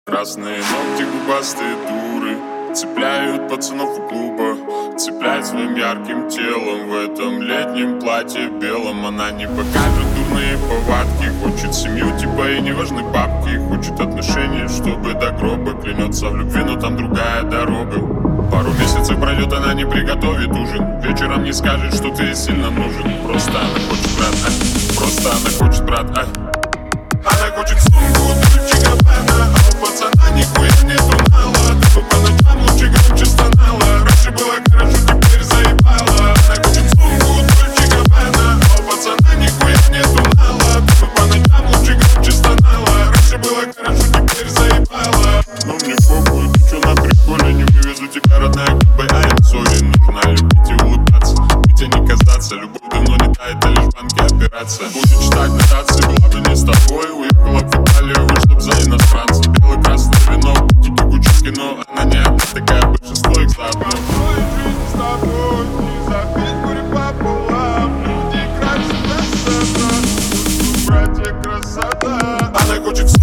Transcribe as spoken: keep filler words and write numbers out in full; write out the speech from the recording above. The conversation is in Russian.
Красные ногти, губастые дуры цепляют пацанов у клуба, цепляет своим ярким телом. В этом летнем платье белом она не покажет дурные повадки. Хочет семью, типа и не важны бабки. Хочет отношения, чтобы до гроба. Клянется в любви, но там другая дорога. Пару месяцев пройдет, она не приготовит ужин. Вечером не скажет, что ты ей сильно нужен. Просто она хочет, брат, а? Просто она хочет, брат, а? Она хочет сумку, Дольче Габбана, а у пацана нихуя нету нала. Ты бы по ночам лучше громче стонала. Раньше было хорошо, теперь заебала. Она хочет сумку, Дольче Габбана, а у пацана нихуя нету нала. Ты бы по ночам лучше громче стонала. Раньше было хорошо, теперь заебала. Но мне похуй, ты чё на приколе? Не вывезу тебя, родная, губой, а я сори. Нужно любить и улыбаться, быть и не казаться. Любовь давно не тает, а лишь в банке операция. Будет читать нотации, была бы не с тобой. Уехала в Италию, вышла б за иностранца. Бело-красное вино, бутики, Гуччи, но она не одна такая, большинство их заодно. С тобой не забить горе пополам. Люди красят на сцена, братья красота. Она хочет